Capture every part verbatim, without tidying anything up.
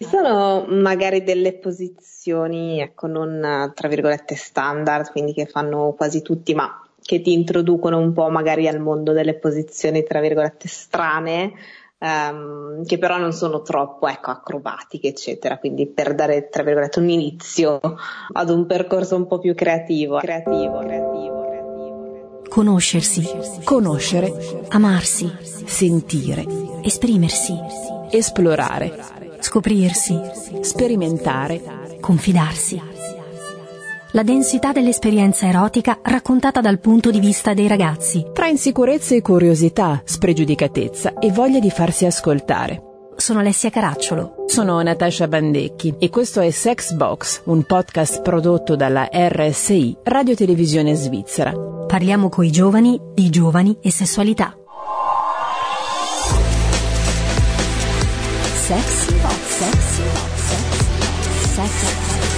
Ci sono magari delle posizioni, ecco, non tra virgolette standard, quindi che fanno quasi tutti, ma che ti introducono un po' magari al mondo delle posizioni tra virgolette strane, ehm, che però non sono troppo, ecco, acrobatiche, eccetera, quindi per dare tra virgolette un inizio ad un percorso un po' più creativo, creativo, creativo, creativo. Conoscersi, Conoscere, amarsi, sentire, esprimersi, esplorare, scoprirsi, sperimentare, confidarsi. La densità dell'esperienza erotica raccontata dal punto di vista dei ragazzi. tra insicurezze e curiosità, spregiudicatezza e voglia di farsi ascoltare. Sono Alessia Caracciolo. Sono Natascia Bandecchi e questo è Sex Box, un podcast prodotto dalla R S I, Radio Televisione Svizzera. Parliamo coi giovani di giovani e sessualità. Sex Box, Sex Box, Sex, Sex,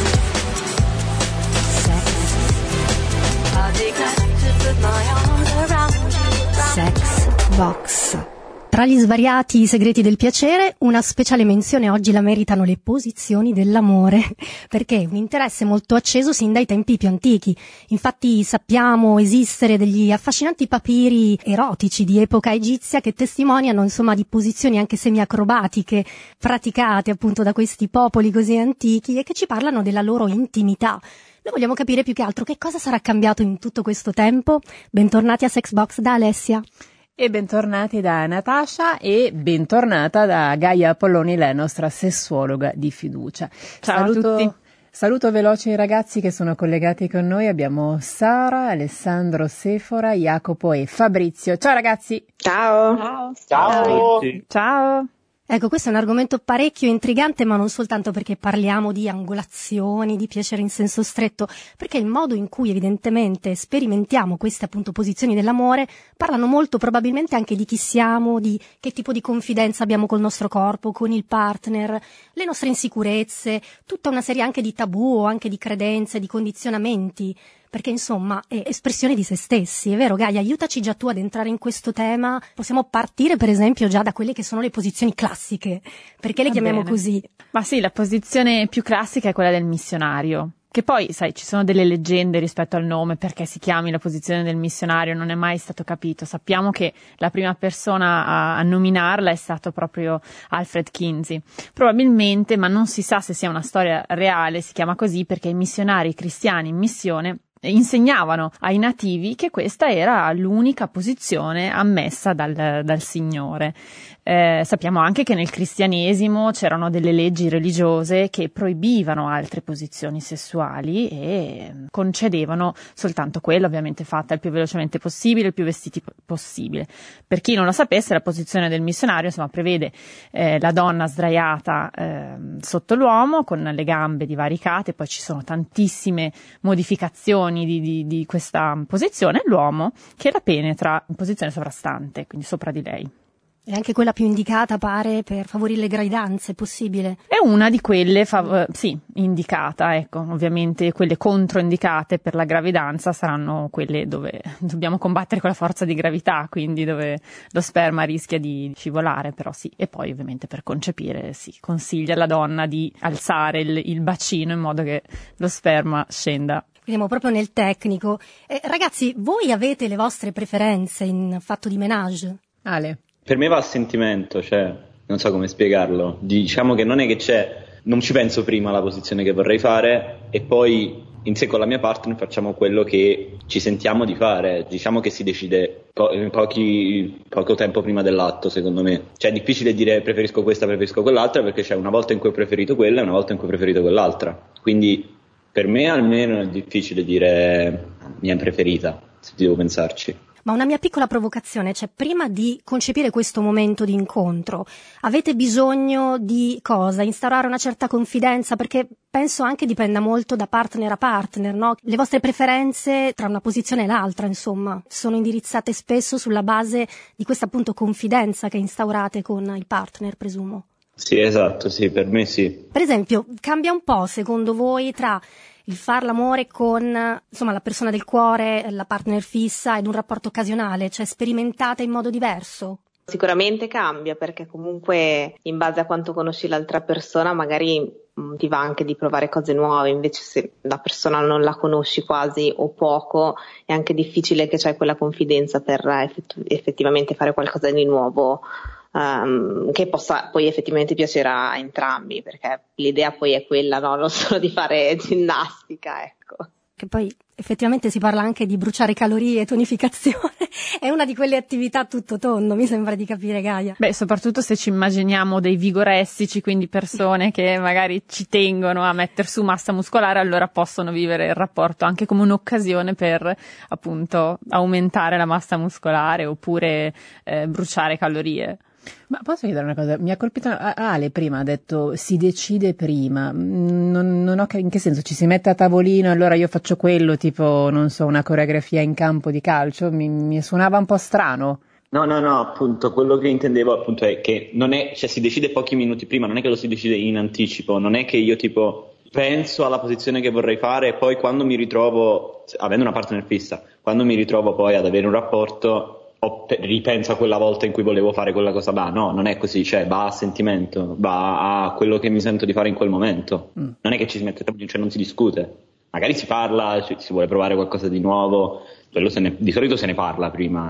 Sex Box. Tra gli svariati segreti del piacere, una speciale menzione oggi la meritano le posizioni dell'amore, perché è un interesse molto acceso sin dai tempi più antichi. Infatti sappiamo esistere degli affascinanti papiri erotici di epoca egizia che testimoniano insomma di posizioni anche semi-acrobatiche praticate appunto da questi popoli così antichi e che ci parlano della loro intimità. Noi vogliamo capire più che altro che cosa sarà cambiato in tutto questo tempo. Bentornati a Sex Box da Alessia. E bentornati da Natascia e bentornata da Gaia Polloni, la nostra sessuologa di fiducia. Ciao saluto, a tutti. Saluto veloce i ragazzi che sono collegati con noi. Abbiamo Sara, Alessandro, Sefora, Jacopo e Fabrizio. Ciao ragazzi! Ciao! Ciao. Ciao! Ciao. Ecco, questo è un argomento parecchio intrigante, ma non soltanto perché parliamo di angolazioni, di piacere in senso stretto, perché il modo in cui evidentemente sperimentiamo queste appunto posizioni dell'amore parlano molto probabilmente anche di chi siamo, di che tipo di confidenza abbiamo col nostro corpo, con il partner, le nostre insicurezze, tutta una serie anche di tabù o anche di credenze, di condizionamenti. Perché insomma è espressione di se stessi, è vero Gaia? Aiutaci già tu ad entrare in questo tema. Possiamo partire per esempio già da quelle che sono le posizioni classiche, perché le Va chiamiamo bene. così? Ma sì, la posizione più classica è quella del missionario. Che poi, sai, ci sono delle leggende rispetto al nome, perché si chiami la posizione del missionario, non è mai stato capito. Sappiamo che la prima persona a, a nominarla è stato proprio Alfred Kinsey. Probabilmente, ma non si sa se sia una storia reale, si chiama così perché i missionari cristiani in missione insegnavano ai nativi che questa era l'unica posizione ammessa dal, dal Signore. Eh, sappiamo anche che nel cristianesimo c'erano delle leggi religiose che proibivano altre posizioni sessuali e concedevano soltanto quella, ovviamente fatta il più velocemente possibile, il più vestiti possibile. Per chi non lo sapesse, la posizione del missionario insomma prevede eh, la donna sdraiata eh, sotto l'uomo con le gambe divaricate, poi ci sono tantissime modificazioni Di, di, di questa posizione, l'uomo che la penetra in posizione sovrastante, quindi sopra di lei. È anche quella più indicata, pare, per favorire le gravidanze, è possibile? È una di quelle, fav- sì, indicata, ecco, ovviamente quelle controindicate per la gravidanza saranno quelle dove dobbiamo combattere con la forza di gravità, quindi dove lo sperma rischia di scivolare, però sì, e poi ovviamente per concepire si consiglia alla donna di alzare il, il bacino in modo che lo sperma scenda. Andiamo proprio nel tecnico. Eh, ragazzi, voi avete le vostre preferenze in fatto di menage? Ale. Per me va a sentimento, cioè, non so come spiegarlo. Diciamo che non è che c'è, non ci penso prima alla posizione che vorrei fare e poi in sé con la mia partner facciamo quello che ci sentiamo di fare. Diciamo che si decide po- pochi, poco tempo prima dell'atto, secondo me. Cioè è difficile dire preferisco questa, preferisco quell'altra, perché c'è una volta in cui ho preferito quella e una volta in cui ho preferito quell'altra. Quindi per me almeno è difficile dire mia preferita, se devo pensarci. Ma una mia piccola provocazione, cioè prima di concepire questo momento di incontro, avete bisogno di cosa? Instaurare una certa confidenza? Perché penso anche dipenda molto da partner a partner, no? Le vostre preferenze tra una posizione e l'altra, insomma, sono indirizzate spesso sulla base di questa appunto confidenza che instaurate con il partner, presumo. Sì, esatto, sì, per me sì. Per esempio, cambia un po' secondo voi tra il far l'amore con insomma la persona del cuore, la partner fissa ed un rapporto occasionale, cioè sperimentate in modo diverso? Sicuramente cambia, perché comunque in base a quanto conosci l'altra persona magari mh, ti va anche di provare cose nuove, invece se la persona non la conosci quasi o poco è anche difficile che c'hai quella confidenza per effettu- effettivamente fare qualcosa di nuovo, um, che possa poi effettivamente piacere a entrambi, perché l'idea poi è quella, no? Non solo di fare ginnastica, ecco. Che poi effettivamente si parla anche di bruciare calorie e tonificazione, è una di quelle attività a tutto tondo, mi sembra di capire, Gaia. Beh, soprattutto se ci immaginiamo dei vigoressici, quindi persone che magari ci tengono a mettere su massa muscolare, allora possono vivere il rapporto anche come un'occasione per appunto aumentare la massa muscolare oppure eh, bruciare calorie. Ma posso chiedere una cosa? Mi ha colpito, Ale prima ha detto si decide prima, non, non ho, in che senso? Ci si mette a tavolino e allora io faccio quello, tipo, non so, una coreografia in campo di calcio? Mi, mi suonava un po' strano. No, no, no, appunto, quello che intendevo appunto è che non è, cioè si decide pochi minuti prima, non è che lo si decide in anticipo, non è che io tipo penso alla posizione che vorrei fare e poi quando mi ritrovo, avendo una partner fissa, quando mi ritrovo poi ad avere un rapporto, ripenso a quella volta in cui volevo fare quella cosa là. No, non è così, cioè va a sentimento, va a quello che mi sento di fare in quel momento. Mm. Non è che ci si mette, cioè non si discute, magari si parla, cioè, si vuole provare qualcosa di nuovo, quello se ne, di solito se ne parla prima,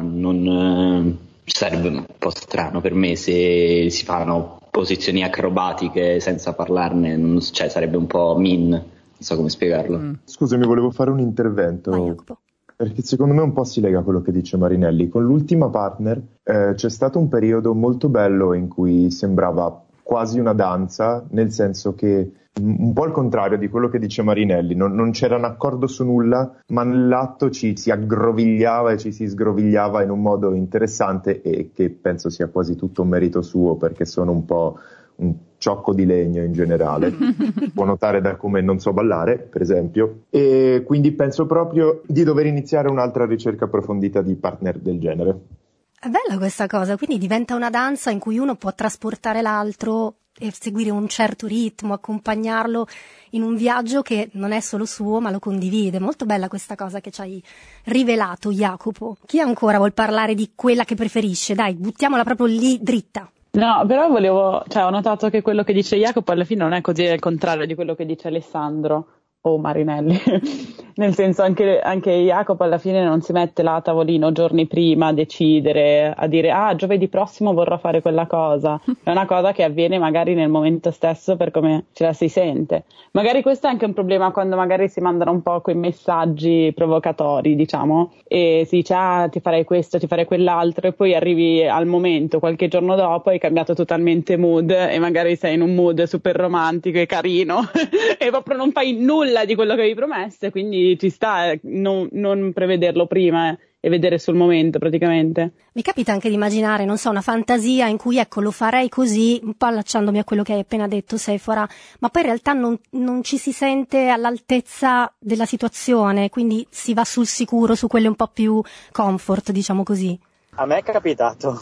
non eh, sarebbe un po' strano per me se si fanno posizioni acrobatiche senza parlarne, non, cioè sarebbe un po' mean, non so come spiegarlo. Mm. Scusami, volevo fare un intervento. Vai, perché secondo me un po' si lega a quello che dice Marinelli. Con l'ultima partner eh, c'è stato un periodo molto bello in cui sembrava quasi una danza, nel senso che un po' il contrario di quello che dice Marinelli, non, non c'era un accordo su nulla, ma nell'atto ci si aggrovigliava e ci si sgrovigliava in un modo interessante e che penso sia quasi tutto un merito suo, perché sono un po' un ciocco di legno in generale, può notare da come non so ballare, per esempio, e quindi penso proprio di dover iniziare un'altra ricerca approfondita di partner del genere. È bella questa cosa, quindi diventa una danza in cui uno può trasportare l'altro e seguire un certo ritmo, accompagnarlo in un viaggio che non è solo suo ma lo condivide. Molto bella questa cosa che ci hai rivelato, Jacopo. Chi ancora vuol parlare di quella che preferisce? Dai, buttiamola proprio lì dritta. No, però volevo, cioè ho notato che quello che dice Jacopo alla fine non è così, è il contrario di quello che dice Alessandro o Marinelli, nel senso anche, anche Jacopo alla fine non si mette là a tavolino giorni prima a decidere, a dire ah giovedì prossimo vorrò fare quella cosa, è una cosa che avviene magari nel momento stesso per come ce la si sente. Magari questo è anche un problema quando magari si mandano un po' quei messaggi provocatori, diciamo, e si dice ah ti farei questo, ti farei quell'altro e poi arrivi al momento qualche giorno dopo hai cambiato totalmente mood e magari sei in un mood super romantico e carino e proprio non fai nulla di quello che avevi promesso, quindi ci sta eh, non, non prevederlo prima eh, e vedere sul momento praticamente. Mi capita anche di immaginare, non so, una fantasia in cui ecco lo farei così, un po' allacciandomi a quello che hai appena detto Sephora, ma poi in realtà non, non ci si sente all'altezza della situazione, quindi si va sul sicuro, su quelle un po' più comfort, diciamo così. A me è capitato,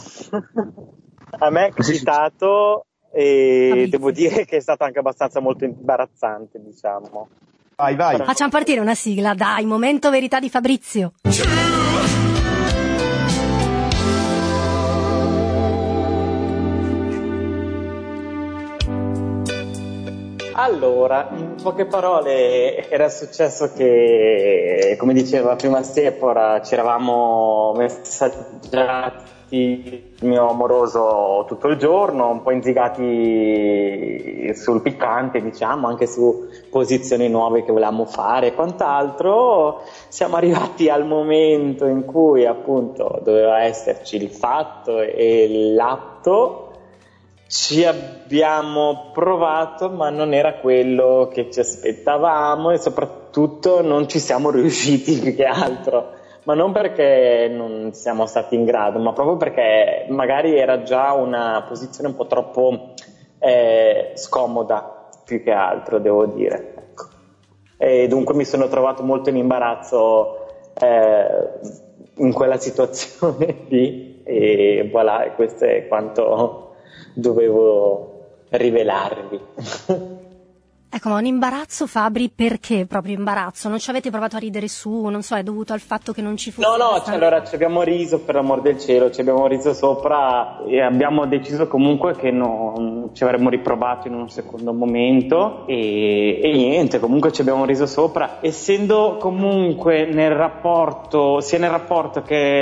a me è capitato e devo dire che è stato anche abbastanza molto imbarazzante, diciamo. Vai, vai. Facciamo partire una sigla, dai, momento verità di Fabrizio. Allora, in poche parole era successo che, come diceva prima Sephora, ci eravamo messaggiati il mio amoroso tutto il giorno, un po' inzigati sul piccante, diciamo, anche su posizioni nuove che volevamo fare e quant'altro. Siamo arrivati al momento in cui appunto doveva esserci il fatto e l'atto. Ci abbiamo provato, ma non era quello che ci aspettavamo e soprattutto non ci siamo riusciti più che altro. Ma non perché non siamo stati in grado, ma proprio perché magari era già una posizione un po' troppo eh, scomoda, più che altro, devo dire. Ecco. E dunque mi sono trovato molto in imbarazzo eh, in quella situazione lì e voilà, e questo è quanto dovevo rivelarvi. Ecco, Ecco, ma un imbarazzo, Fabri, perché proprio imbarazzo? Non ci avete provato a ridere su, non so, è dovuto al fatto che non ci fosse... No, no, questa... cioè, allora ci abbiamo riso, per l'amor del cielo, ci abbiamo riso sopra e abbiamo deciso comunque che non ci avremmo riprovato in un secondo momento e, e niente, comunque ci abbiamo riso sopra, essendo comunque nel rapporto, sia nel rapporto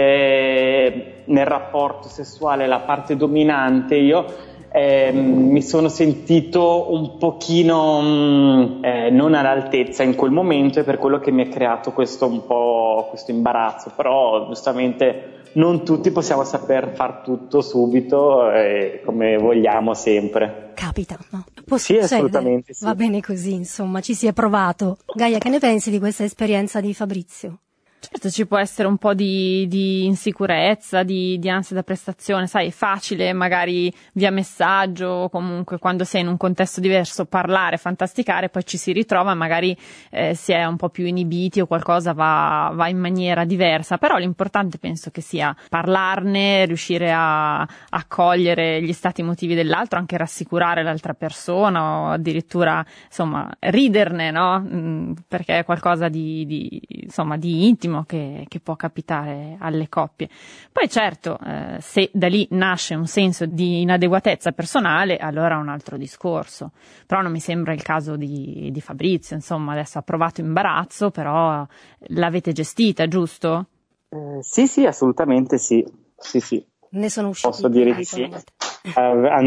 che nel rapporto sessuale la parte dominante, io... Eh, mi sono sentito un pochino mh, eh, non all'altezza in quel momento e per quello che mi ha creato questo un po' questo imbarazzo, però giustamente non tutti possiamo saper far tutto subito eh, come vogliamo sempre. Capita, no? Può sì, succedere. Assolutamente sì. Va bene così, insomma, ci si è provato. Gaia, che ne pensi di questa esperienza di Fabrizio? Certo, ci può essere un po' di, di insicurezza, di, di ansia da prestazione, sai, è facile magari via messaggio o comunque quando sei in un contesto diverso parlare, fantasticare, poi ci si ritrova e magari eh, si è un po' più inibiti o qualcosa va, va in maniera diversa, però l'importante penso che sia parlarne, riuscire a, a cogliere gli stati emotivi dell'altro, anche rassicurare l'altra persona o addirittura insomma riderne, no? Mm, perché è qualcosa di, di insomma di intimo Che, che può capitare alle coppie. Poi certo, eh, se da lì nasce un senso di inadeguatezza personale, allora è un altro discorso. Però non mi sembra il caso di, di Fabrizio, insomma, adesso ha provato imbarazzo, però l'avete gestita, giusto? Eh, sì, sì, assolutamente sì. Sì, sì. Ne sono usciti. Posso dire di sì. Eh,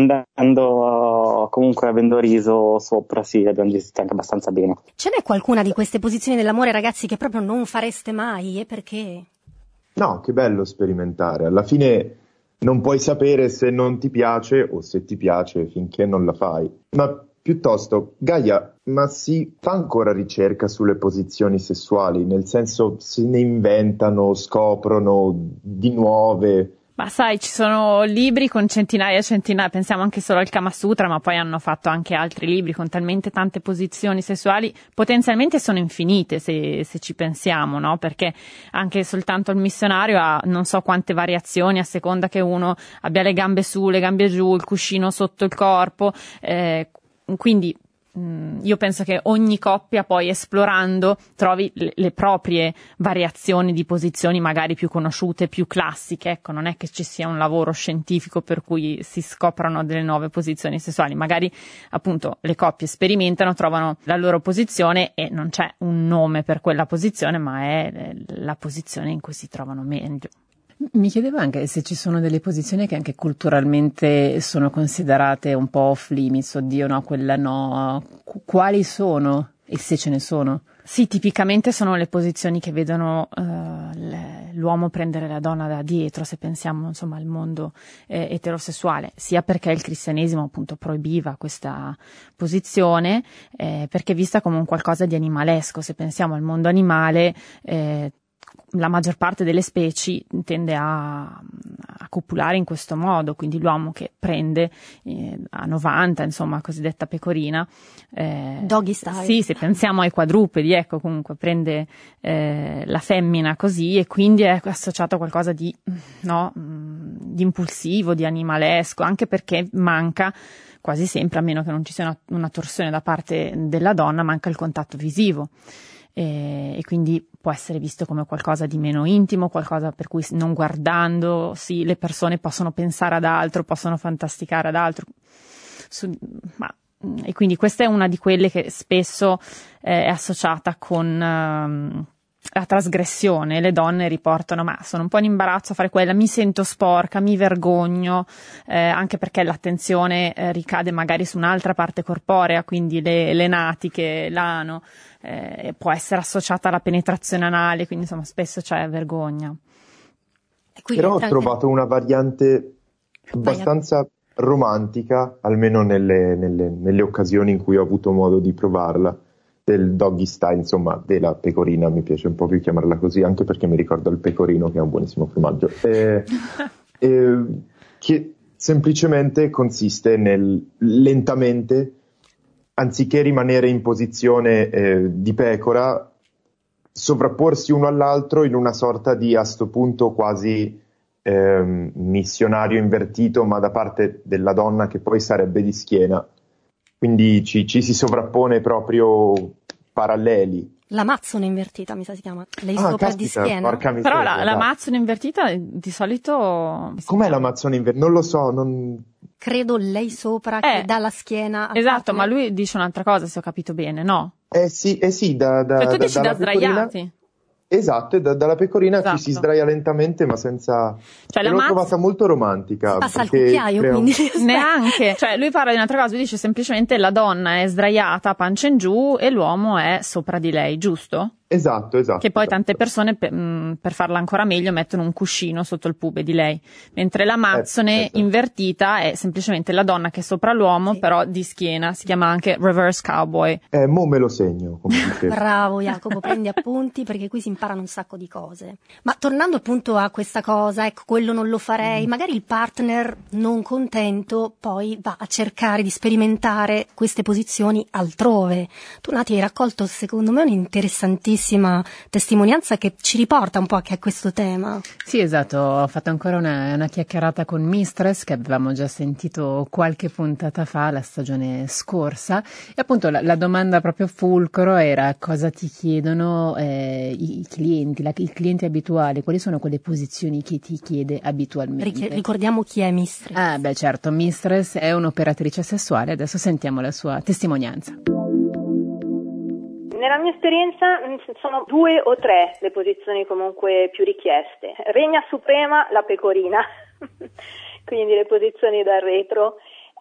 andando comunque avendo riso sopra, sì, abbiamo gestito anche abbastanza bene. Ce n'è qualcuna di queste posizioni dell'amore, ragazzi, che proprio non fareste mai? E perché? No, che bello sperimentare. Alla fine non puoi sapere se non ti piace o se ti piace finché non la fai. Ma piuttosto, Gaia, ma si fa ancora ricerca sulle posizioni sessuali? Nel senso, se ne inventano, scoprono di nuove... Ma sai, ci sono libri con centinaia e centinaia, pensiamo anche solo al Kama Sutra, ma poi hanno fatto anche altri libri con talmente tante posizioni sessuali, potenzialmente sono infinite se, se ci pensiamo, no? Perché anche soltanto il missionario ha non so quante variazioni a seconda che uno abbia le gambe su, le gambe giù, il cuscino sotto il corpo, eh, quindi io penso che ogni coppia poi esplorando trovi le, le proprie variazioni di posizioni magari più conosciute, più classiche, ecco, non è che ci sia un lavoro scientifico per cui si scoprano delle nuove posizioni sessuali, magari appunto le coppie sperimentano, trovano la loro posizione e non c'è un nome per quella posizione, ma è la posizione in cui si trovano meglio. Mi chiedevo anche se ci sono delle posizioni che anche culturalmente sono considerate un po' off limits, oddio no, quella no, quali sono e se ce ne sono? Sì, tipicamente sono le posizioni che vedono uh, le, l'uomo prendere la donna da dietro, se pensiamo insomma al mondo eh, eterosessuale, sia perché il cristianesimo appunto proibiva questa posizione, eh, perché è vista come un qualcosa di animalesco, se pensiamo al mondo animale, eh, la maggior parte delle specie tende a, a copulare in questo modo, quindi l'uomo che prende eh, a novanta, insomma, cosiddetta pecorina. Eh, Doggy style. Sì, se pensiamo ai quadrupedi, ecco, comunque prende eh, la femmina così e quindi è associato a qualcosa di, no, di impulsivo, di animalesco, anche perché manca quasi sempre, a meno che non ci sia una, una torsione da parte della donna, manca il contatto visivo. E, e quindi può essere visto come qualcosa di meno intimo, qualcosa per cui non guardando sì, le persone possono pensare ad altro, possono fantasticare ad altro. Su, ma, e quindi questa è una di quelle che spesso eh, è associata con um, la trasgressione. Le donne riportano: ma sono un po' in imbarazzo a fare quella, mi sento sporca, mi vergogno, eh, anche perché l'attenzione eh, ricade magari su un'altra parte corporea, quindi le, le natiche, l'ano. Eh, può essere associata alla penetrazione anale, quindi insomma spesso c'è vergogna. Però ho anche... trovato una variante abbastanza romantica, almeno nelle, nelle, nelle occasioni in cui ho avuto modo di provarla, del doggy style, insomma della pecorina, mi piace un po' più chiamarla così, anche perché mi ricordo il pecorino che è un buonissimo formaggio, eh, eh, che semplicemente consiste nel lentamente, anziché rimanere in posizione eh, di pecora, sovrapporsi uno all'altro in una sorta di, a sto punto, quasi eh, missionario invertito, ma da parte della donna che poi sarebbe di schiena, quindi ci, ci si sovrappone proprio paralleli. L'Amazzone invertita, mi sa si chiama. Lei Ah, sopra caspita, di schiena. porca miseria, Però la, dai. l'Amazzone invertita di solito... Com'è l'Amazzone invertita? Non lo so, non... Credo lei sopra Eh, che dà la schiena. al Esatto, partner. ma lui dice un'altra cosa, se ho capito bene, no? Eh sì, eh sì, da, da, Cioè tu da- dici da dalla pecorina... sdraiati. Esatto, e da- dalla pecorina Esatto. ci si sdraia lentamente ma senza... Cioè, e l'ho l'Amaz- trovata molto romantica. Si passa al perché cucchiaio, crea un- quindi. Neanche, cioè lui parla di un'altra cosa, lui dice semplicemente la donna è sdraiata a pancia in giù e l'uomo è sopra di lei, giusto? Esatto, esatto. Che poi esatto. tante persone per, mh, per farla ancora meglio mettono un cuscino sotto il pube di lei, mentre l'Amazzone Eh, esatto. invertita è semplicemente la donna che è sopra l'uomo, Sì. però di schiena, si chiama anche reverse cowboy. Eh, mo me lo segno, come dicevo. Bravo Jacopo, prendi appunti perché qui si imparano un sacco di cose. Ma tornando appunto a questa cosa, ecco, quello non lo farei, magari il partner non contento poi va a cercare di sperimentare queste posizioni altrove. Tu Nati hai raccolto secondo me un'interessantissima testimonianza che ci riporta un po' anche a questo tema. Sì, esatto, ho fatto ancora una, una chiacchierata con Mistress che avevamo già sentito qualche puntata fa, la stagione scorsa, e appunto la, la domanda proprio fulcro era cosa ti chiedono eh, i, i clienti, la, i clienti abituali, quali sono quelle posizioni che ti chiede abitualmente. Ric- ricordiamo chi è Mistress. Ah, beh, certo, Mistress è un'operatrice sessuale, adesso sentiamo la sua testimonianza. Nella mia esperienza sono due o tre le posizioni comunque più richieste. Regna suprema la pecorina, quindi le posizioni dal retro.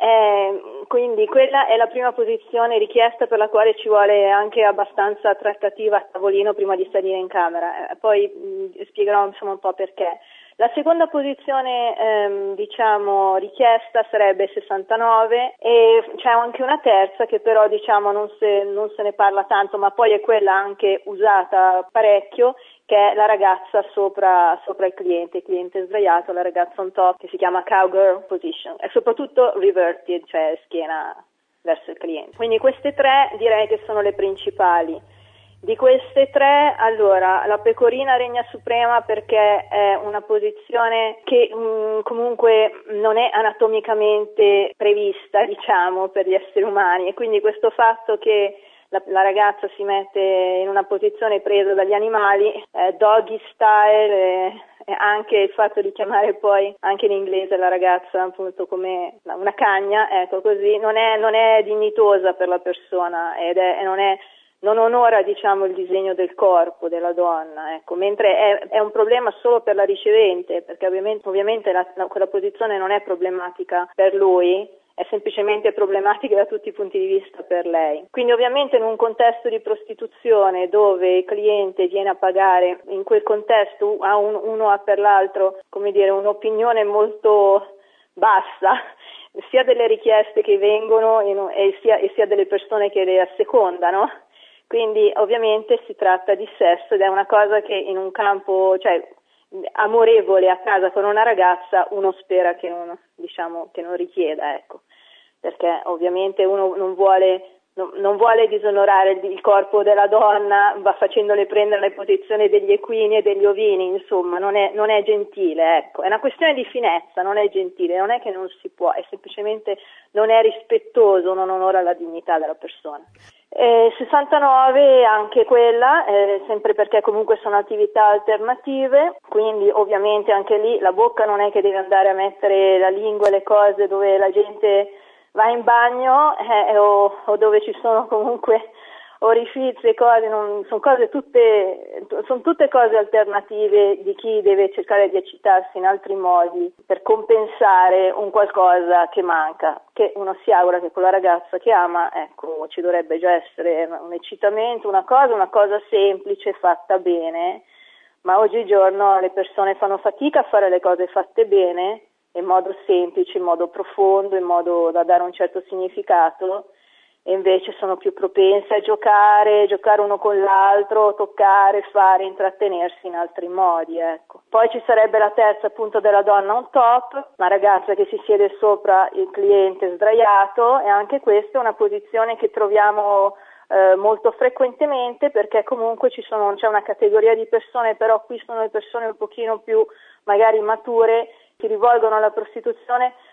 Eh, quindi quella è la prima posizione richiesta, per la quale ci vuole anche abbastanza trattativa a tavolino prima di salire in camera. Eh, poi mh, spiegherò insomma un po' perché. La seconda posizione ehm, diciamo richiesta sarebbe sessantanove, e c'è anche una terza che però diciamo non se, non se ne parla tanto, ma poi è quella anche usata parecchio, che è la ragazza sopra, sopra il cliente, il cliente sdraiato, la ragazza on top, che si chiama cowgirl position, e soprattutto reverted, cioè schiena verso il cliente. Quindi queste tre direi che sono le principali. Di queste tre, allora, la pecorina regna suprema perché è una posizione che mh, comunque non è anatomicamente prevista, diciamo, per gli esseri umani, e quindi questo fatto che la, la ragazza si mette in una posizione presa dagli animali, eh, doggy style, eh, e anche il fatto di chiamare poi anche in inglese la ragazza appunto come una cagna, ecco così, non è, non è dignitosa per la persona ed è, non è non onora diciamo il disegno del corpo della donna, ecco, mentre è, è un problema solo per la ricevente, perché ovviamente, ovviamente la, la, quella posizione non è problematica per lui, è semplicemente problematica da tutti i punti di vista per lei. Quindi ovviamente in un contesto di prostituzione dove il cliente viene a pagare, in quel contesto ha un, uno ha per l'altro, come dire, un'opinione molto bassa, sia delle richieste che vengono e sia, e sia delle persone che le assecondano. Quindi ovviamente si tratta di sesso ed è una cosa che in un campo, cioè, amorevole a casa con una ragazza uno spera che non, diciamo, che non richieda, ecco, perché ovviamente uno non vuole, non, non vuole disonorare il, il corpo della donna, va facendole prendere le posizioni degli equini e degli ovini, insomma, non è, non è gentile, ecco, è una questione di finezza, non è gentile, non è che non si può, è semplicemente non è rispettoso, non onora la dignità della persona. Eh, sessantanove anche quella, eh, sempre perché comunque sono attività alternative, quindi ovviamente anche lì la bocca non è che deve andare a mettere la lingua e le cose dove la gente va in bagno eh, o, o dove ci sono comunque orifizi e cose, non, sono cose tutte, sono tutte cose alternative di chi deve cercare di eccitarsi in altri modi per compensare un qualcosa che manca, che uno si augura che con la ragazza che ama, ecco, ci dovrebbe già essere un eccitamento, una cosa, una cosa semplice, fatta bene, ma oggigiorno le persone fanno fatica a fare le cose fatte bene, in modo semplice, in modo profondo, in modo da dare un certo significato, e invece sono più propense a giocare, giocare uno con l'altro, toccare, fare, intrattenersi in altri modi, ecco. Poi ci sarebbe la terza appunto della donna on top, una ragazza che si siede sopra il cliente sdraiato, e anche questa è una posizione che troviamo eh, molto frequentemente, perché comunque ci sono, c'è una categoria di persone, però qui sono le persone un pochino più magari mature, si rivolgono alla prostituzione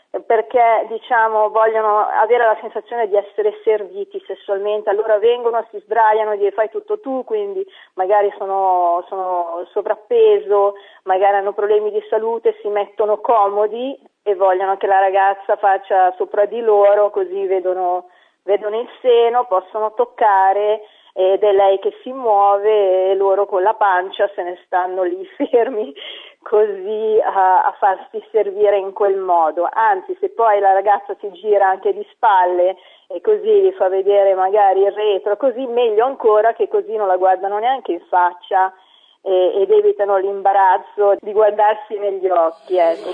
perché diciamo vogliono avere la sensazione di essere serviti sessualmente, allora vengono, si sdraiano, gli fai tutto tu, quindi magari sono, sono sovrappeso, magari hanno problemi di salute, si mettono comodi e vogliono che la ragazza faccia sopra di loro, così vedono, vedono il seno, possono toccare ed è lei che si muove e loro con la pancia se ne stanno lì fermi così a, a farsi servire in quel modo. Anzi, se poi la ragazza si gira anche di spalle e così gli fa vedere magari il retro, così meglio ancora, che così non la guardano neanche in faccia e, ed evitano l'imbarazzo di guardarsi negli occhi, ecco.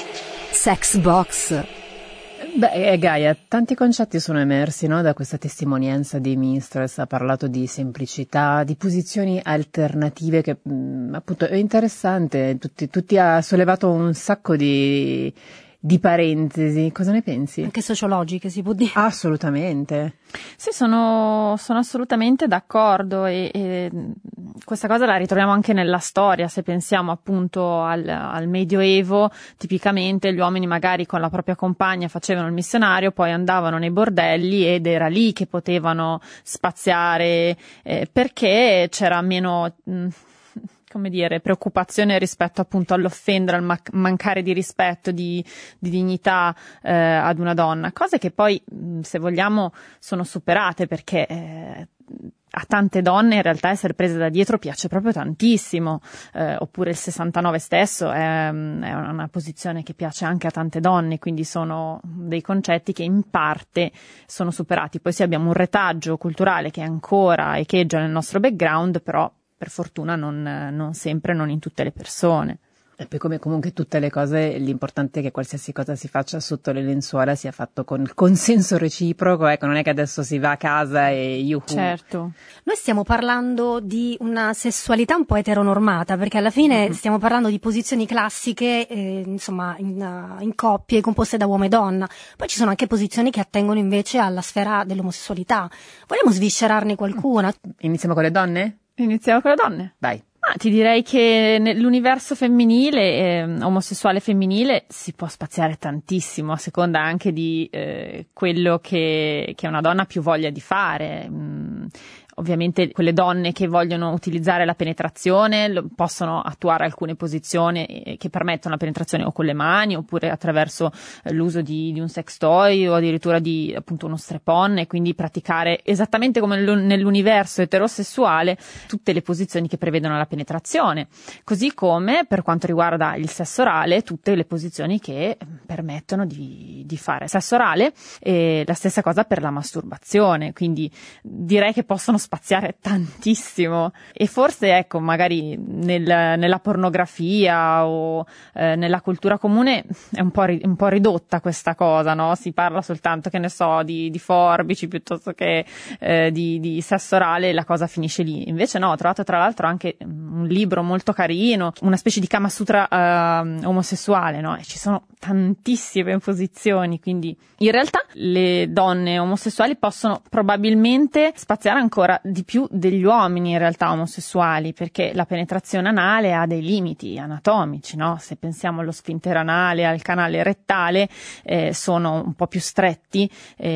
Sex box. Beh, eh, Gaia, tanti concetti sono emersi, no, da questa testimonianza di Mistress. Ha parlato di semplicità, di posizioni alternative che mh, appunto è interessante, tutti, tutti ha sollevato un sacco di, di parentesi. Cosa ne pensi? Anche sociologiche, si può dire. Assolutamente. Sì, sono, sono assolutamente d'accordo e, e questa cosa la ritroviamo anche nella storia. Se pensiamo appunto al, al Medioevo, tipicamente gli uomini magari con la propria compagna facevano il missionario, poi andavano nei bordelli ed era lì che potevano spaziare eh, perché c'era meno... Mh, come dire, preoccupazione rispetto appunto all'offendere, al ma- mancare di rispetto, di, di dignità eh, ad una donna, cose che poi mh, se vogliamo sono superate perché eh, a tante donne in realtà essere prese da dietro piace proprio tantissimo, eh, oppure il sessantanove stesso è, è una posizione che piace anche a tante donne, quindi sono dei concetti che in parte sono superati. Poi sì, abbiamo un retaggio culturale che ancora echeggia nel nostro background, però per fortuna non, non sempre, non in tutte le persone. E poi come comunque tutte le cose, l'importante è che qualsiasi cosa si faccia sotto le lenzuola sia fatto con il consenso reciproco, ecco, non è che adesso si va a casa e yuhu. Certo. Noi stiamo parlando di una sessualità un po' eteronormata, perché alla fine mm-hmm. stiamo parlando di posizioni classiche, eh, insomma, in, uh, in coppie composte da uomo e donna. Poi ci sono anche posizioni che attengono invece alla sfera dell'omosessualità. Vogliamo sviscerarne qualcuna? Iniziamo con le donne? Iniziamo con le donne. Vai. Ah, ti direi che nell'universo femminile, eh, omosessuale femminile, si può spaziare tantissimo, a seconda anche di eh, quello che, che una donna ha più voglia di fare. Mm. Ovviamente quelle donne che vogliono utilizzare la penetrazione lo, possono attuare alcune posizioni che permettono la penetrazione o con le mani oppure attraverso eh, l'uso di, di un sex toy o addirittura di appunto uno strap-on, e quindi praticare esattamente come nell'universo eterosessuale tutte le posizioni che prevedono la penetrazione, così come per quanto riguarda il sesso orale tutte le posizioni che permettono di, di fare sesso orale, e la stessa cosa per la masturbazione, quindi direi che possono spaziare tantissimo. E forse ecco magari nel, nella pornografia o eh, nella cultura comune è un po', ri, un po' ridotta questa cosa, no? Si parla soltanto, che ne so, di, di forbici piuttosto che eh, di, di sesso orale, e la cosa finisce lì. Invece no, ho trovato tra l'altro anche un libro molto carino, una specie di Kama Sutra eh, omosessuale, no? E ci sono tantissime posizioni, quindi in realtà le donne omosessuali possono probabilmente spaziare ancora di più degli uomini in realtà omosessuali, perché la penetrazione anale ha dei limiti anatomici, no? Se pensiamo allo sfintere anale, al canale rettale, eh, sono un po' più stretti,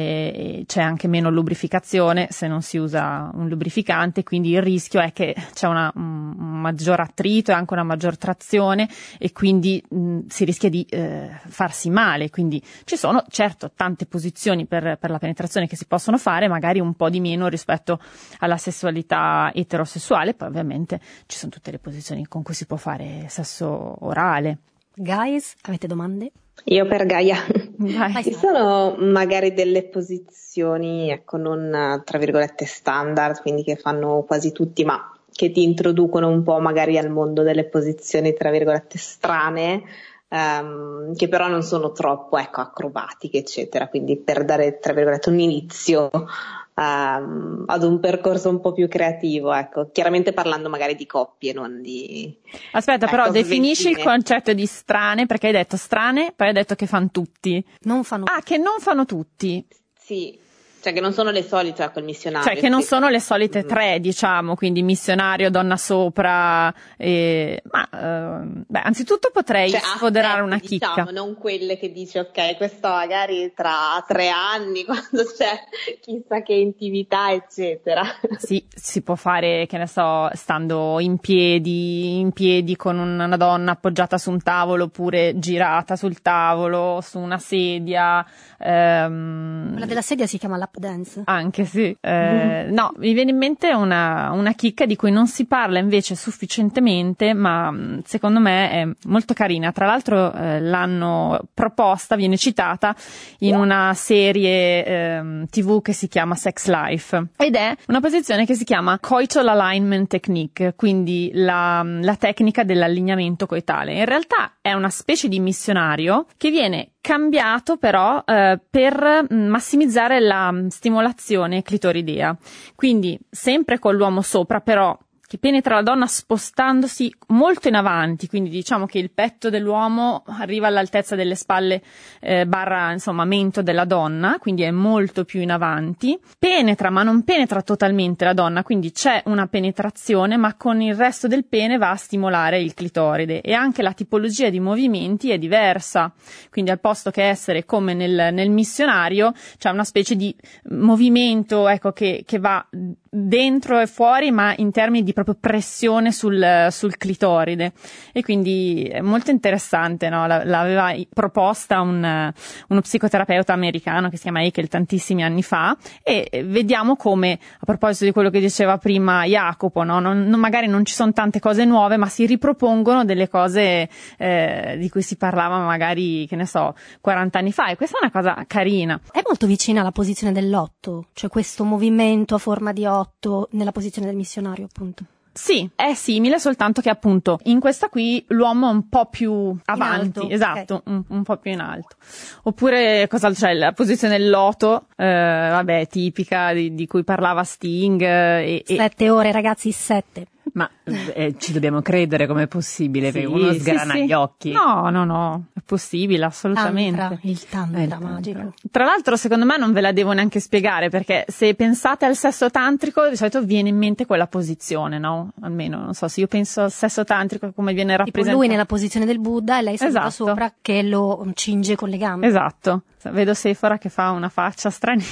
eh, c'è anche meno lubrificazione se non si usa un lubrificante, quindi il rischio è che c'è una, un maggior attrito e anche una maggior trazione, e quindi mh, si rischia di eh, farsi male. Quindi ci sono certo tante posizioni per, per la penetrazione che si possono fare, magari un po' di meno rispetto alla sessualità eterosessuale. Poi ovviamente ci sono tutte le posizioni con cui si può fare sesso orale. Guys, avete domande? Io per Gaia. Vai. Ci sono magari delle posizioni, ecco, non tra virgolette standard, quindi che fanno quasi tutti, ma che ti introducono un po' magari al mondo delle posizioni tra virgolette strane, um, che però non sono troppo, ecco, acrobatiche, eccetera, quindi per dare tra virgolette un inizio Um, ad un percorso un po' più creativo, ecco, chiaramente parlando magari di coppie, non di... Aspetta, ecco, però definisci sventine. Il concetto di strane, perché hai detto strane, poi hai detto che fanno tutti. Non fanno Ah, che non fanno tutti. Sì, Cioè che non sono le solite, ecco, il missionario. Cioè che non sì. sono le solite tre, diciamo, quindi missionario, donna sopra, e... ma eh, beh, anzitutto potrei cioè, sfoderare aspetta, una chicca. Diciamo, non quelle che dici, ok, questo magari tra tre anni, quando c'è chissà che intimità, eccetera. Sì, si può fare, che ne so, stando in piedi, in piedi con una donna appoggiata su un tavolo, oppure girata sul tavolo, su una sedia. Ehm... Quella della sedia si chiama lap dance. Anche sì. Eh, mm. No, mi viene in mente una, una chicca di cui non si parla invece sufficientemente, ma secondo me è molto carina. Tra l'altro eh, l'hanno proposta, viene citata in una serie eh, tivù che si chiama Sex Life, ed è una posizione che si chiama Coital Alignment Technique, quindi la, la tecnica dell'allineamento coitale. In realtà è una specie di missionario che viene cambiato però eh, per massimizzare la stimolazione clitoridea, quindi sempre con l'uomo sopra, però che penetra la donna spostandosi molto in avanti, quindi diciamo che il petto dell'uomo arriva all'altezza delle spalle eh, barra insomma mento della donna, quindi è molto più in avanti, penetra ma non penetra totalmente la donna, quindi c'è una penetrazione ma con il resto del pene va a stimolare il clitoride, e anche la tipologia di movimenti è diversa, quindi al posto che essere come nel, nel missionario c'è una specie di movimento, ecco, che, che va dentro e fuori, ma in termini di proprio pressione sul, sul clitoride, e quindi è molto interessante, no? L'aveva proposta un, uno psicoterapeuta americano che si chiama Eichel tantissimi anni fa, e vediamo come, a proposito di quello che diceva prima Jacopo, no? Non, non, magari non ci sono tante cose nuove, ma si ripropongono delle cose eh, di cui si parlava magari, che ne so, quaranta anni fa, e questa è una cosa carina. È molto vicina alla posizione dell'otto, cioè questo movimento a forma di otto nella posizione del missionario, appunto. Sì, è simile, soltanto che appunto in questa qui l'uomo è un po' più avanti, alto, esatto, okay. un, un po' più in alto. Oppure cos'altro c'è? La posizione del loto, eh, vabbè, tipica di, di cui parlava Sting. E, sette e... ore, ragazzi, sette. Ma eh, ci dobbiamo credere, com'è possibile? Sì, perché uno sgrana sì, sì. gli occhi. No, no, no, è possibile, assolutamente. Tantra, il tantra, Eh, il tantra. magico. Tra l'altro, secondo me non ve la devo neanche spiegare, perché se pensate al sesso tantrico, di solito viene in mente quella posizione, no? Almeno, non so, se io penso al sesso tantrico, come viene Tipo rappresentato. lui nella posizione del Buddha e lei seduta Esatto. sopra che lo cinge con le gambe. Esatto. Vedo Sephora che fa una faccia stranina.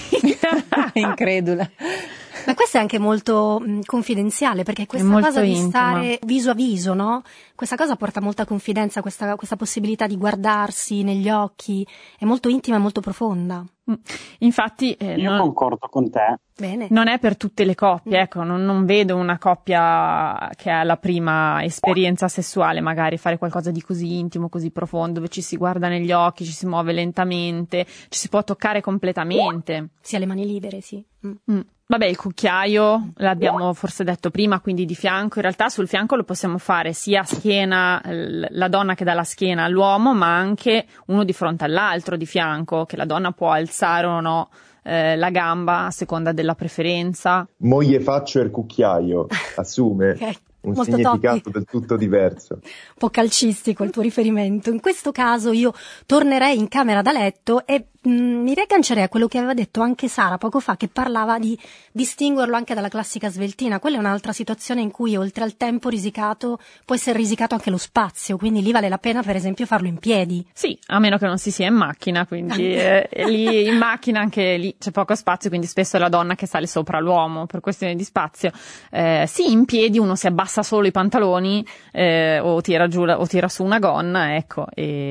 Incredula. Ma questo è anche molto mh, confidenziale, perché questa molto cosa di intima. stare viso a viso, no? Questa cosa porta molta confidenza, questa, questa possibilità di guardarsi negli occhi, è molto intima e molto profonda. Infatti eh, Io non, concordo con te. Bene. non è per tutte le coppie, ecco, non, non vedo una coppia che ha la prima esperienza sessuale magari fare qualcosa di così intimo, così profondo, dove ci si guarda negli occhi, ci si muove lentamente, ci si può toccare completamente. Si ha le mani libere, sì. Mm. Mm. Vabbè, il cucchiaio l'abbiamo forse detto prima, quindi di fianco. In realtà sul fianco lo possiamo fare sia a schiena, la donna che dà la schiena all'uomo, ma anche uno di fronte all'altro di fianco, che la donna può alzare o no eh, la gamba a seconda della preferenza. Moglie faccio il cucchiaio, assume Okay. un Molto significato topi. del tutto diverso. Un po' calcistico il tuo riferimento. In questo caso io tornerei in camera da letto e mh, mi riaggancerei a quello che aveva detto anche Sara poco fa, che parlava di distinguerlo anche dalla classica sveltina. Quella è un'altra situazione in cui oltre al tempo risicato può essere risicato anche lo spazio, quindi lì vale la pena per esempio farlo in piedi. Sì, a meno che non si sia in macchina, quindi eh, lì in macchina anche lì c'è poco spazio, quindi spesso è la donna che sale sopra l'uomo per questione di spazio. Eh, sì, in piedi uno si abbassa solo i pantaloni eh, o tira giù la, o tira su una gonna, ecco,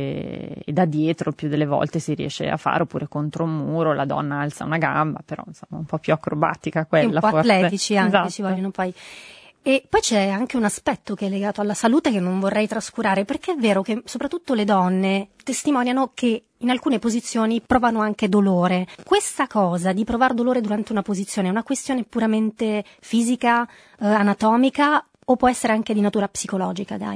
e, e da dietro più delle volte si riesce a fare, oppure contro un muro la donna alza una gamba, però insomma un po' più acrobatica quella, E un po' forse. atletici anche, Esatto. ci vogliono poi. E poi c'è anche un aspetto che è legato alla salute che non vorrei trascurare, perché è vero che soprattutto le donne testimoniano che in alcune posizioni provano anche dolore. Questa cosa di provare dolore durante una posizione è una questione puramente fisica, eh, anatomica, o può essere anche di natura psicologica, Gaia?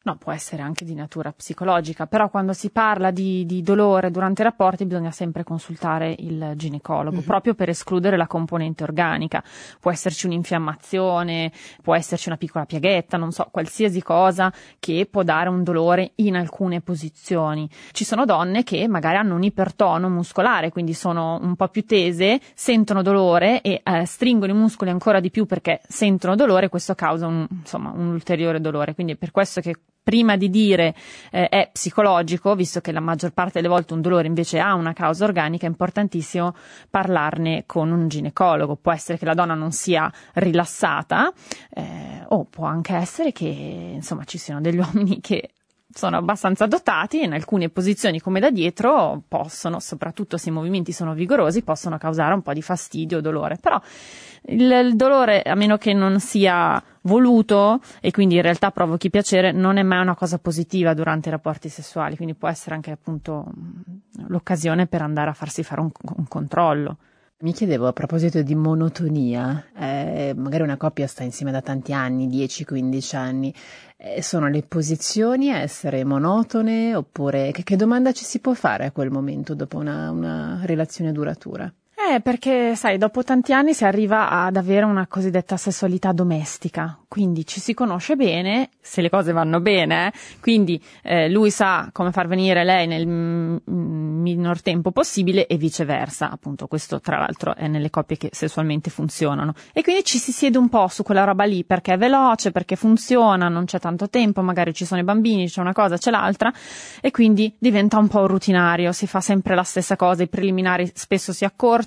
No, può essere anche di natura psicologica, però quando si parla di, di dolore durante i rapporti bisogna sempre consultare il ginecologo, mm-hmm. proprio per escludere la componente organica. Può esserci un'infiammazione, può esserci una piccola piaghetta, non so, qualsiasi cosa che può dare un dolore in alcune posizioni. Ci sono donne che magari hanno un ipertono muscolare, quindi sono un po' più tese, sentono dolore e eh, stringono i muscoli ancora di più perché sentono dolore, questo causa un, insomma, un ulteriore dolore. Quindi è per questo che prima di dire eh, è psicologico, visto che la maggior parte delle volte un dolore invece ha una causa organica, è importantissimo parlarne con un ginecologo. Può essere che la donna non sia rilassata, eh, o può anche essere che insomma ci siano degli uomini che sono abbastanza dotati e in alcune posizioni come da dietro possono, soprattutto se i movimenti sono vigorosi, possono causare un po' di fastidio o dolore. Però il, il dolore, a meno che non sia voluto e quindi in realtà provochi piacere, non è mai una cosa positiva durante i rapporti sessuali, quindi può essere anche appunto l'occasione per andare a farsi fare un, un controllo. Mi chiedevo, a proposito di monotonia, eh, magari una coppia sta insieme da tanti anni, dieci quindici anni, eh, sono le posizioni a essere monotone, oppure che, che domanda ci si può fare a quel momento dopo una, una relazione duratura? Eh, perché sai, dopo tanti anni si arriva ad avere una cosiddetta sessualità domestica, quindi ci si conosce bene, se le cose vanno bene, eh? Quindi eh, lui sa come far venire lei nel m- minor tempo possibile e viceversa, appunto questo tra l'altro è nelle coppie che sessualmente funzionano, e quindi ci si siede un po' su quella roba lì perché è veloce, perché funziona, non c'è tanto tempo, magari ci sono i bambini, c'è una cosa, c'è l'altra, e quindi diventa un po' rutinario, si fa sempre la stessa cosa, i preliminari spesso si accorciano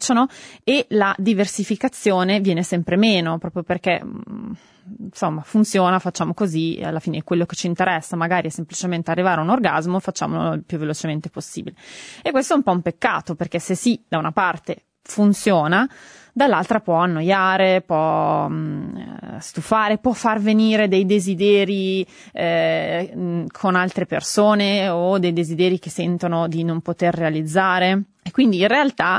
e la diversificazione viene sempre meno, proprio perché insomma funziona, facciamo così, alla fine quello che ci interessa magari è semplicemente arrivare a un orgasmo, facciamolo il più velocemente possibile. E questo è un po' un peccato, perché se sì, da una parte funziona, dall'altra può annoiare, può mh, stufare, può far venire dei desideri eh, mh, con altre persone o dei desideri che sentono di non poter realizzare. E quindi in realtà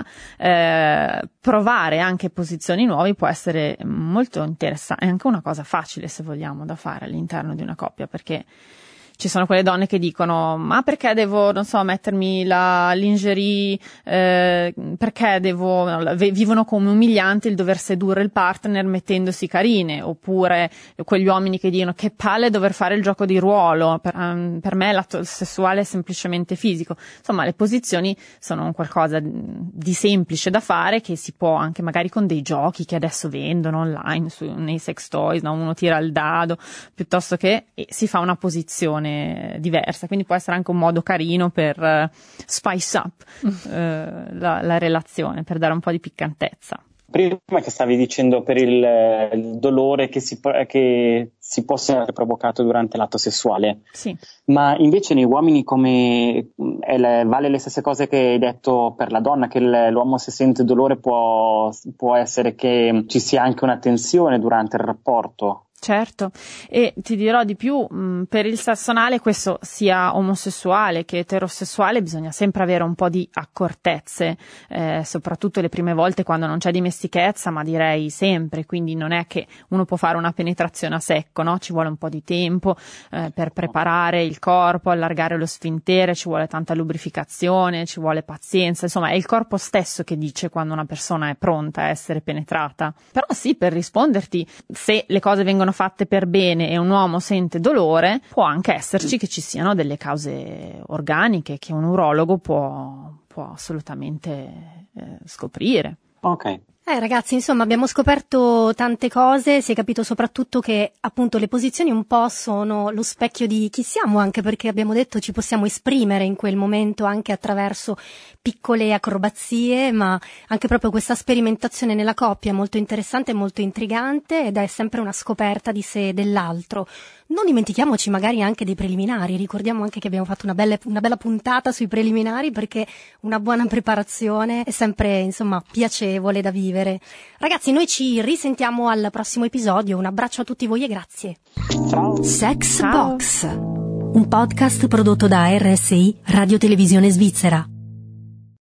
eh, provare anche posizioni nuove può essere molto interessante, è anche una cosa facile se vogliamo da fare all'interno di una coppia, perché ci sono quelle donne che dicono ma perché devo, non so, mettermi la lingerie, eh, perché devo, no, vivono come umiliante il dover sedurre il partner mettendosi carine, oppure quegli uomini che dicono che palle dover fare il gioco di ruolo, per, um, per me l'atto sessuale è semplicemente fisico. Insomma, le posizioni sono qualcosa di semplice da fare, che si può anche magari con dei giochi che adesso vendono online su, nei sex toys, no? Uno tira il dado piuttosto che e si fa una posizione diversa, quindi può essere anche un modo carino per uh, spice up uh, la, la relazione, per dare un po' di piccantezza. Prima che stavi dicendo per il, il dolore che si, che si può essere provocato durante l'atto sessuale, sì. Ma invece nei uomini come è le, vale le stesse cose che hai detto per la donna, che il, l'uomo se sente dolore può, può essere che ci sia anche una tensione durante il rapporto. Certo, e ti dirò di più, mh, per il sesso anale, questo sia omosessuale che eterosessuale, bisogna sempre avere un po' di accortezze, eh, soprattutto le prime volte quando non c'è dimestichezza, ma direi sempre, quindi non è che uno può fare una penetrazione a secco, no? Ci vuole un po' di tempo eh, per preparare il corpo, allargare lo sfintere, ci vuole tanta lubrificazione, ci vuole pazienza, insomma è il corpo stesso che dice quando una persona è pronta a essere penetrata. Però sì, per risponderti, se le cose vengono fatte per bene e un uomo sente dolore, può anche esserci che ci siano delle cause organiche che un urologo può, può assolutamente eh, scoprire. Ok. Eh ragazzi, insomma, abbiamo scoperto tante cose, si è capito soprattutto che appunto le posizioni un po' sono lo specchio di chi siamo, anche perché abbiamo detto ci possiamo esprimere in quel momento anche attraverso piccole acrobazie, ma anche proprio questa sperimentazione nella coppia è molto interessante e molto intrigante ed è sempre una scoperta di sé e dell'altro. Non dimentichiamoci magari anche dei preliminari, ricordiamo anche che abbiamo fatto una bella, una bella puntata sui preliminari, perché una buona preparazione è sempre, insomma, piacevole da vivere. Ragazzi, noi ci risentiamo al prossimo episodio, un abbraccio a tutti voi e grazie. Ciao. Sex Box, un podcast prodotto da R S I Radio Televisione Svizzera.